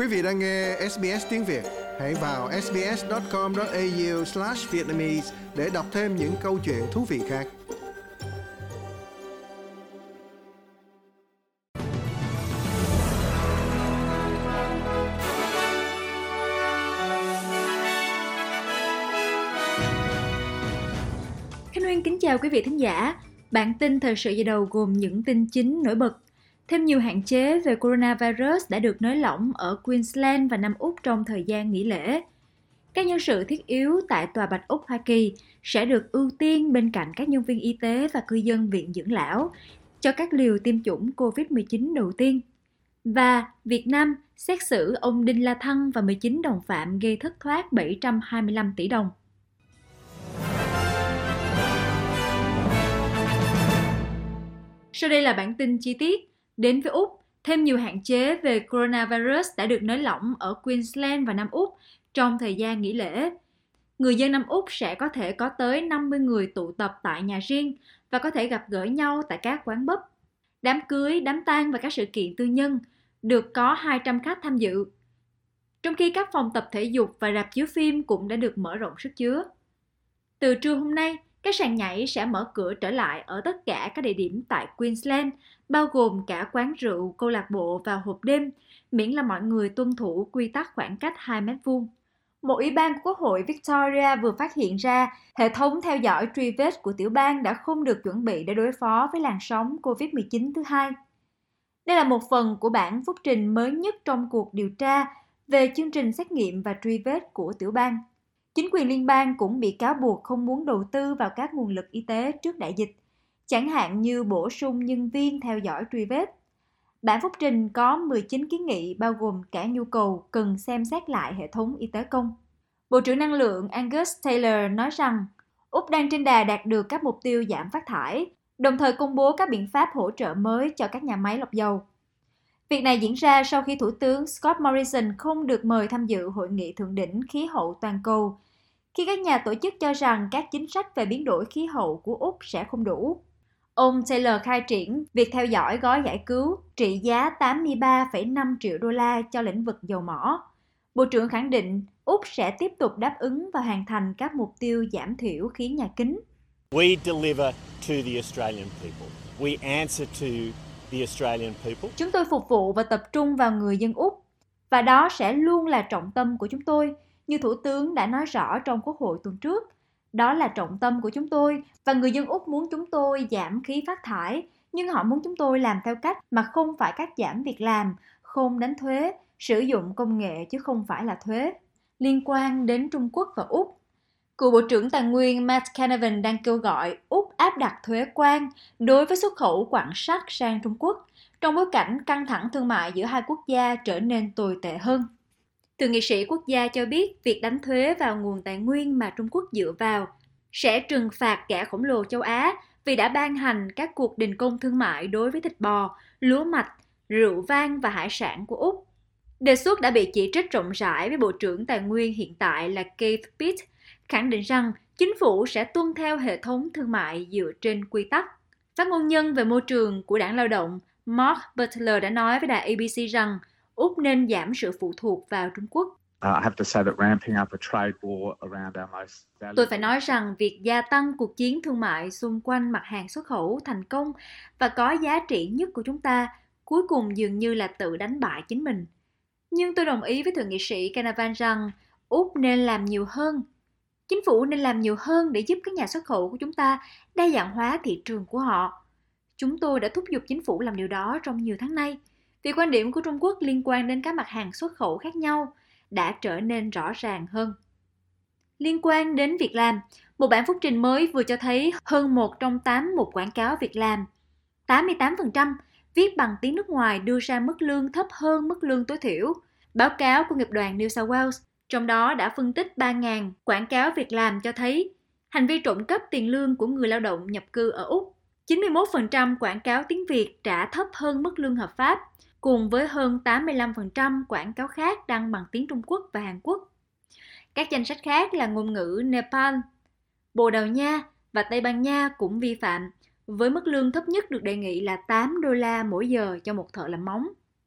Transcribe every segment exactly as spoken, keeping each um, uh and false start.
Quý vị đang nghe ét bê ét tiếng Việt. Hãy vào sbs chấm com chấm a u slash vietnamese để đọc thêm những câu chuyện thú vị khác. Khánh Nguyên kính chào quý vị thính giả. Bản tin thời sự giờ đầu gồm những tin chính nổi bật. Thêm nhiều hạn chế về coronavirus đã được nới lỏng ở Queensland và Nam Úc trong thời gian nghỉ lễ. Các nhân sự thiết yếu tại Tòa Bạch Ốc Hoa Kỳ sẽ được ưu tiên bên cạnh các nhân viên y tế và cư dân viện dưỡng lão cho các liều tiêm chủng covid mười chín đầu tiên. Và Việt Nam xét xử ông Đinh La Thăng và mười chín đồng phạm gây thất thoát bảy trăm hai mươi lăm tỷ đồng. Sau đây là bản tin chi tiết. Đến với Úc, thêm nhiều hạn chế về coronavirus đã được nới lỏng ở Queensland và Nam Úc trong thời gian nghỉ lễ. Người dân Nam Úc sẽ có thể có tới năm mươi người tụ tập tại nhà riêng và có thể gặp gỡ nhau tại các quán pub. Đám cưới, đám tang và các sự kiện tư nhân được có hai trăm khách tham dự. Trong khi các phòng tập thể dục và rạp chiếu phim cũng đã được mở rộng sức chứa. Từ trưa hôm nay, các sàn nhảy sẽ mở cửa trở lại ở tất cả các địa điểm tại Queensland, bao gồm cả quán rượu, câu lạc bộ và hộp đêm, miễn là mọi người tuân thủ quy tắc khoảng cách hai mét vuông. Một ủy ban của Quốc hội Victoria vừa phát hiện ra hệ thống theo dõi truy vết của tiểu bang đã không được chuẩn bị để đối phó với làn sóng covid mười chín thứ hai. Đây là một phần của bản phúc trình mới nhất trong cuộc điều tra về chương trình xét nghiệm và truy vết của tiểu bang. Chính quyền liên bang cũng bị cáo buộc không muốn đầu tư vào các nguồn lực y tế trước đại dịch, chẳng hạn như bổ sung nhân viên theo dõi truy vết. Bản phúc trình có mười chín kiến nghị bao gồm cả nhu cầu cần xem xét lại hệ thống y tế công. Bộ trưởng Năng lượng Angus Taylor nói rằng Úc đang trên đà đạt được các mục tiêu giảm phát thải, đồng thời công bố các biện pháp hỗ trợ mới cho các nhà máy lọc dầu. Việc này diễn ra sau khi Thủ tướng Scott Morrison không được mời tham dự hội nghị thượng đỉnh khí hậu toàn cầu, khi các nhà tổ chức cho rằng các chính sách về biến đổi khí hậu của Úc sẽ không đủ. Ông Taylor khai triển việc theo dõi gói giải cứu trị giá tám mươi ba phẩy năm triệu đô la cho lĩnh vực dầu mỏ. Bộ trưởng khẳng định Úc sẽ tiếp tục đáp ứng và hoàn thành các mục tiêu giảm thiểu khí nhà kính. We deliver to the Australian people. We answer to the Australian people. Chúng tôi phục vụ và tập trung vào người dân Úc, và đó sẽ luôn là trọng tâm của chúng tôi, như Thủ tướng đã nói rõ trong Quốc hội tuần trước. Đó là trọng tâm của chúng tôi, và người dân Úc muốn chúng tôi giảm khí phát thải, nhưng họ muốn chúng tôi làm theo cách mà không phải cắt giảm việc làm, không đánh thuế, sử dụng công nghệ chứ không phải là thuế. Liên quan đến Trung Quốc và Úc, cựu Bộ trưởng Tài nguyên Matt Canavan đang kêu gọi Úc áp đặt thuế quan đối với xuất khẩu quặng sắt sang Trung Quốc, trong bối cảnh căng thẳng thương mại giữa hai quốc gia trở nên tồi tệ hơn. Thượng nghị sĩ quốc gia cho biết việc đánh thuế vào nguồn tài nguyên mà Trung Quốc dựa vào sẽ trừng phạt gã khổng lồ châu Á vì đã ban hành các cuộc đình công thương mại đối với thịt bò, lúa mạch, rượu vang và hải sản của Úc. Đề xuất đã bị chỉ trích rộng rãi với Bộ trưởng Tài nguyên hiện tại là Keith Pitt, khẳng định rằng chính phủ sẽ tuân theo hệ thống thương mại dựa trên quy tắc. Phát ngôn nhân về môi trường của Đảng Lao động Mark Butler đã nói với đài A B C rằng Úc nên giảm sự phụ thuộc vào Trung Quốc. Tôi phải nói rằng việc gia tăng cuộc chiến thương mại xung quanh mặt hàng xuất khẩu thành công và có giá trị nhất của chúng ta cuối cùng dường như là tự đánh bại chính mình. Nhưng tôi đồng ý với Thượng nghị sĩ Canavan rằng Úc nên làm nhiều hơn. Chính phủ nên làm nhiều hơn để giúp các nhà xuất khẩu của chúng ta đa dạng hóa thị trường của họ. Chúng tôi đã thúc giục chính phủ làm điều đó trong nhiều tháng nay, vì quan điểm của Trung Quốc liên quan đến các mặt hàng xuất khẩu khác nhau đã trở nên rõ ràng hơn. Liên quan đến việc làm, một bản phúc trình mới vừa cho thấy hơn một trong tám mục quảng cáo việc làm, tám mươi tám phần trăm viết bằng tiếng nước ngoài đưa ra mức lương thấp hơn mức lương tối thiểu. Báo cáo của nghiệp đoàn New South Wales trong đó đã phân tích ba nghìn quảng cáo việc làm cho thấy hành vi trộm cắp tiền lương của người lao động nhập cư ở Úc. chín mươi mốt phần trăm quảng cáo tiếng Việt trả thấp hơn mức lương hợp pháp, cùng với hơn tám mươi lăm phần trăm quảng cáo khác đăng bằng tiếng Trung Quốc và Hàn Quốc. Các danh sách khác là ngôn ngữ Nepal, Bồ Đào Nha và Tây Ban Nha cũng vi phạm, với mức lương thấp nhất được đề nghị là tám đô la mỗi giờ cho một thợ làm móng.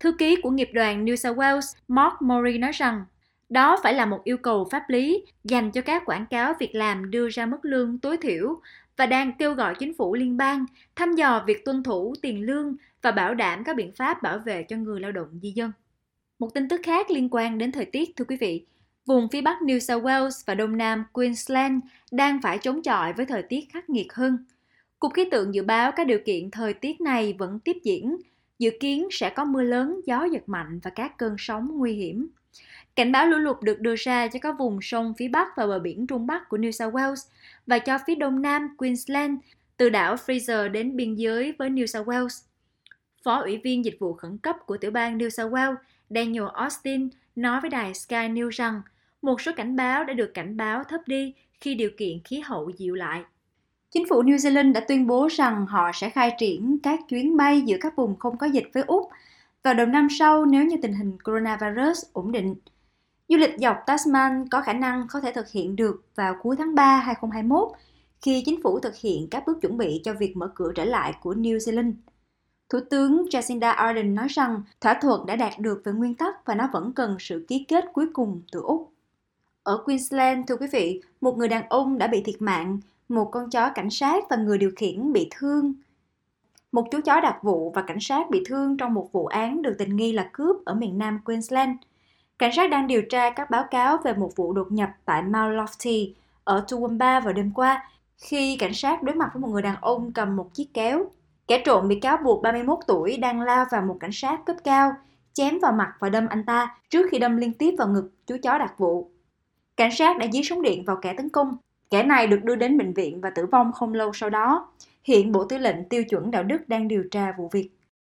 Thư ký của nghiệp đoàn New South Wales Mark Murray nói rằng đó phải là một yêu cầu pháp lý dành cho các quảng cáo việc làm đưa ra mức lương tối thiểu và đang kêu gọi chính phủ liên bang thăm dò việc tuân thủ tiền lương và bảo đảm các biện pháp bảo vệ cho người lao động di dân. Một tin tức khác liên quan đến thời tiết, thưa quý vị. Vùng phía Bắc New South Wales và Đông Nam Queensland đang phải chống chọi với thời tiết khắc nghiệt hơn. Cục khí tượng dự báo các điều kiện thời tiết này vẫn tiếp diễn, dự kiến sẽ có mưa lớn, gió giật mạnh và các cơn sóng nguy hiểm. Cảnh báo lũ lụt được đưa ra cho các vùng sông phía Bắc và bờ biển Trung Bắc của New South Wales và cho phía Đông Nam Queensland, từ đảo Fraser đến biên giới với New South Wales. Phó ủy viên dịch vụ khẩn cấp của tiểu bang New South Wales, Daniel Austin, nói với đài Sky News rằng một số cảnh báo đã được cảnh báo thấp đi khi điều kiện khí hậu dịu lại. Chính phủ New Zealand đã tuyên bố rằng họ sẽ khai triển các chuyến bay giữa các vùng không có dịch với Úc vào đầu năm sau nếu như tình hình coronavirus ổn định. Du lịch dọc Tasman có khả năng có thể thực hiện được vào cuối tháng ba hai không hai mốt khi chính phủ thực hiện các bước chuẩn bị cho việc mở cửa trở lại của New Zealand. Thủ tướng Jacinda Ardern nói rằng thỏa thuận đã đạt được về nguyên tắc và nó vẫn cần sự ký kết cuối cùng từ Úc. Ở Queensland, thưa quý vị, một người đàn ông đã bị thiệt mạng, một con chó cảnh sát và người điều khiển bị thương. Một chú chó đặc vụ và cảnh sát bị thương trong một vụ án được tình nghi là cướp ở miền nam Queensland. Cảnh sát đang điều tra các báo cáo về một vụ đột nhập tại Mount Lofty ở Toowoomba vào đêm qua, khi cảnh sát đối mặt với một người đàn ông cầm một chiếc kéo. Kẻ trộm bị cáo buộc ba mươi mốt tuổi đang lao vào một cảnh sát cấp cao, chém vào mặt và đâm anh ta trước khi đâm liên tiếp vào ngực chú chó đặc vụ. Cảnh sát đã dí súng điện vào kẻ tấn công. Kẻ này được đưa đến bệnh viện và tử vong không lâu sau đó. Hiện Bộ Tư lệnh Tiêu chuẩn Đạo đức đang điều tra vụ việc.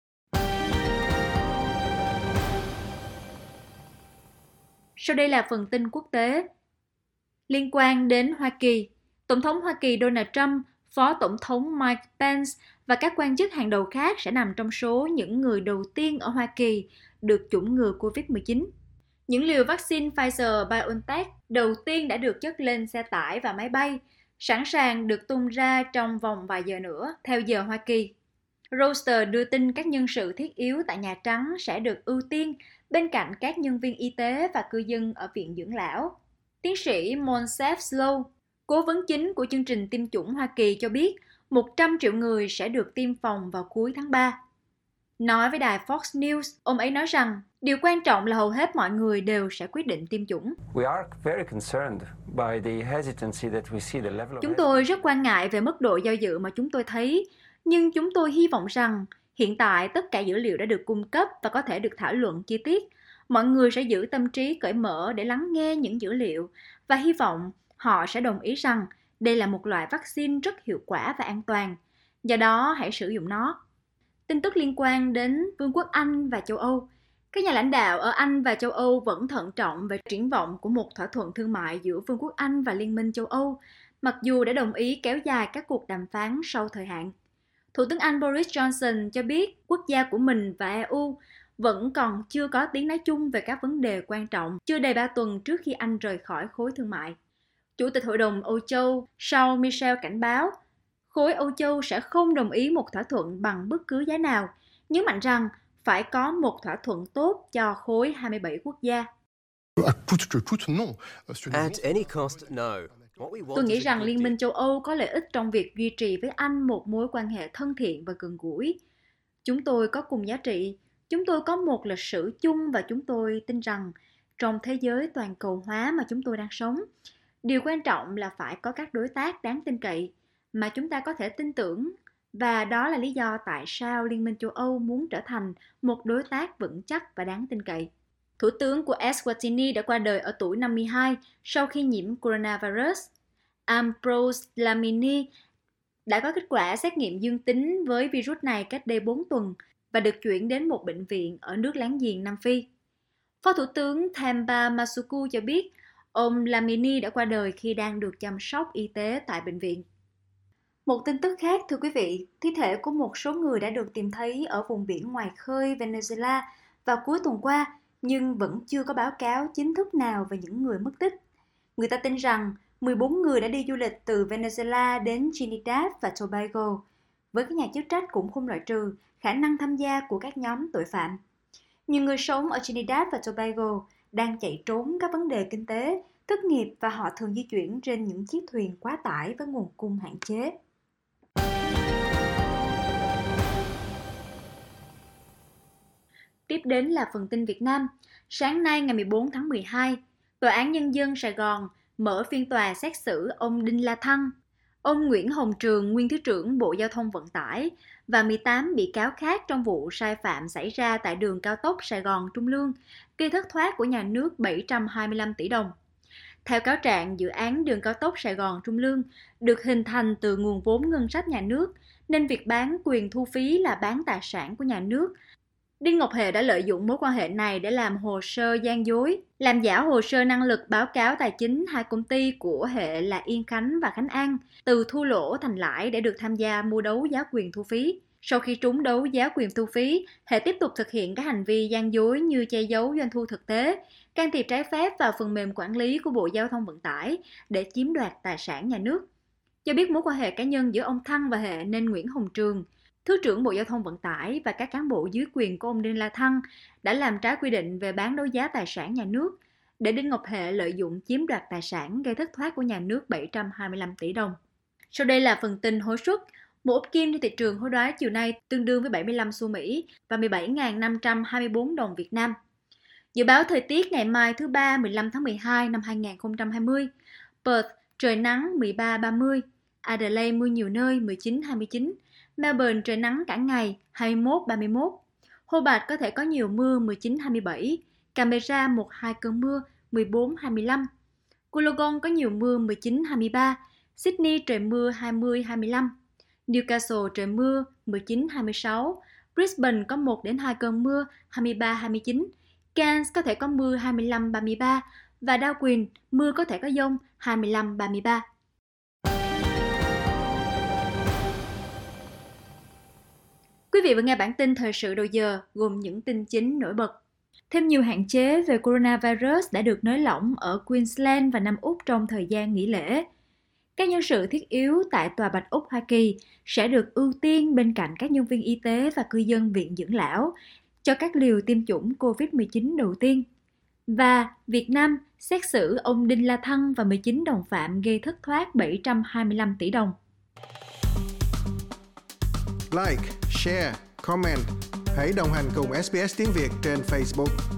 Sau đây là phần tin quốc tế. Liên quan đến Hoa Kỳ, Tổng thống Hoa Kỳ Donald Trump, Phó Tổng thống Mike Pence và các quan chức hàng đầu khác sẽ nằm trong số những người đầu tiên ở Hoa Kỳ được chủng ngừa covid mười chín. Những liều vaccine Pfizer-BioNTech đầu tiên đã được chất lên xe tải và máy bay, sẵn sàng được tung ra trong vòng vài giờ nữa, theo giờ Hoa Kỳ. Reuters đưa tin các nhân sự thiết yếu tại Nhà Trắng sẽ được ưu tiên bên cạnh các nhân viên y tế và cư dân ở viện dưỡng lão. Tiến sĩ Moncef Slow, cố vấn chính của chương trình tiêm chủng Hoa Kỳ cho biết một trăm triệu người sẽ được tiêm phòng vào cuối tháng ba. Nói với đài Fox News, ông ấy nói rằng điều quan trọng là hầu hết mọi người đều sẽ quyết định tiêm chủng. Chúng tôi rất quan ngại về mức độ do dự mà chúng tôi thấy, nhưng chúng tôi hy vọng rằng hiện tại tất cả dữ liệu đã được cung cấp và có thể được thảo luận chi tiết. Mọi người sẽ giữ tâm trí cởi mở để lắng nghe những dữ liệu và hy vọng họ sẽ đồng ý rằng đây là một loại vaccine rất hiệu quả và an toàn. Do đó, hãy sử dụng nó. Tin tức liên quan đến Vương quốc Anh và châu Âu. Các nhà lãnh đạo ở Anh và châu Âu vẫn thận trọng về triển vọng của một thỏa thuận thương mại giữa Vương quốc Anh và Liên minh châu Âu, mặc dù đã đồng ý kéo dài các cuộc đàm phán sau thời hạn. Thủ tướng Anh Boris Johnson cho biết quốc gia của mình và e u vẫn còn chưa có tiếng nói chung về các vấn đề quan trọng chưa đầy ba tuần trước khi Anh rời khỏi khối thương mại. Chủ tịch Hội đồng Âu Châu Charles Michel cảnh báo khối Âu Châu sẽ không đồng ý một thỏa thuận bằng bất cứ giá nào, nhấn mạnh rằng phải có một thỏa thuận tốt cho khối hai mươi bảy quốc gia. Tôi nghĩ rằng Liên minh châu Âu có lợi ích trong việc duy trì với Anh một mối quan hệ thân thiện và gần gũi. Chúng tôi có cùng giá trị, chúng tôi có một lịch sử chung và chúng tôi tin rằng trong thế giới toàn cầu hóa mà chúng tôi đang sống, điều quan trọng là phải có các đối tác đáng tin cậy mà chúng ta có thể tin tưởng, và đó là lý do tại sao Liên minh châu Âu muốn trở thành một đối tác vững chắc và đáng tin cậy. Thủ tướng của Eswatini đã qua đời ở tuổi năm mươi hai sau khi nhiễm coronavirus. Ambrose Dlamini đã có kết quả xét nghiệm dương tính với virus này cách đây bốn tuần và được chuyển đến một bệnh viện ở nước láng giềng Nam Phi. Phó Thủ tướng Themba Masuku cho biết ông Dlamini đã qua đời khi đang được chăm sóc y tế tại bệnh viện. Một tin tức khác, thưa quý vị, thi thể của một số người đã được tìm thấy ở vùng biển ngoài khơi Venezuela vào cuối tuần qua, nhưng vẫn chưa có báo cáo chính thức nào về những người mất tích. Người ta tin rằng mười bốn người đã đi du lịch từ Venezuela đến Trinidad và Tobago, với các nhà chức trách cũng không loại trừ khả năng tham gia của các nhóm tội phạm. Nhiều người sống ở Trinidad và Tobago đang chạy trốn các vấn đề kinh tế, thất nghiệp và họ thường di chuyển trên những chiếc thuyền quá tải với nguồn cung hạn chế. Tiếp đến là phần tin Việt Nam. Sáng nay ngày mười bốn tháng mười hai, Tòa án Nhân dân Sài Gòn mở phiên tòa xét xử ông Đinh La Thăng, ông Nguyễn Hồng Trường, nguyên Thứ trưởng Bộ Giao thông Vận tải và mười tám bị cáo khác trong vụ sai phạm xảy ra tại đường cao tốc Sài Gòn - Trung Lương, gây thất thoát của nhà nước bảy trăm hai mươi lăm tỷ đồng. Theo cáo trạng, dự án đường cao tốc Sài Gòn - Trung Lương được hình thành từ nguồn vốn ngân sách nhà nước, nên việc bán quyền thu phí là bán tài sản của nhà nước. Đinh Ngọc Hệ đã lợi dụng mối quan hệ này để làm hồ sơ gian dối, làm giả hồ sơ năng lực báo cáo tài chính hai công ty của Hệ là Yên Khánh và Khánh An, từ thua lỗ thành lãi để được tham gia mua đấu giá quyền thu phí. Sau khi trúng đấu giá quyền thu phí, Hệ tiếp tục thực hiện các hành vi gian dối như che giấu doanh thu thực tế, can thiệp trái phép vào phần mềm quản lý của Bộ Giao thông Vận tải để chiếm đoạt tài sản nhà nước. Do biết mối quan hệ cá nhân giữa ông Thăng và Hệ nên Nguyễn Hồng Trường, Thứ trưởng Bộ Giao thông Vận tải và các cán bộ dưới quyền của ông Đinh La Thăng đã làm trái quy định về bán đấu giá tài sản nhà nước để Đinh Ngọc Hệ lợi dụng chiếm đoạt tài sản gây thất thoát của nhà nước bảy trăm hai mươi lăm tỷ đồng. Sau đây là phần tin hối suất. Một ốp kim trên thị trường hối đoái chiều nay tương đương với bảy mươi lăm xu Mỹ và mười bảy nghìn năm trăm hai mươi tư đồng Việt Nam. Dự báo thời tiết ngày mai thứ Ba mười lăm tháng mười hai năm hai nghìn không trăm hai mươi. Perth trời nắng mười ba ba mươi, Adelaide mưa nhiều nơi mười chín hai mươi chín, Melbourne trời nắng cả ngày hai mươi mốt ba mươi mốt, Hobart có thể có nhiều mưa mười chín hai mươi bảy, Canberra một hai cơn mưa mười bốn hai mươi lăm, Wollongong có nhiều mưa mười chín hai mươi ba, Sydney trời mưa hai mươi hai mươi lăm, Newcastle trời mưa mười chín hai mươi sáu, Brisbane có một đến hai cơn mưa hai mươi ba hai mươi chín, Cairns có thể có mưa hai mươi lăm ba mươi ba và Darwin mưa có thể có dông hai mươi lăm ba mươi ba. Quý vị vừa nghe bản tin thời sự đầu giờ gồm những tin chính nổi bật. Thêm nhiều hạn chế về coronavirus đã được nới lỏng ở Queensland và Nam Úc trong thời gian nghỉ lễ. Các nhân sự thiết yếu tại Tòa Bạch Ốc Hoa Kỳ sẽ được ưu tiên bên cạnh các nhân viên y tế và cư dân viện dưỡng lão cho các liều tiêm chủng covid mười chín đầu tiên. Và Việt Nam xét xử ông Đinh La Thăng và mười chín đồng phạm gây thất thoát bảy trăm hai mươi lăm tỷ đồng. Like, share, comment. Hãy đồng hành cùng ét bê ét Tiếng Việt trên Facebook.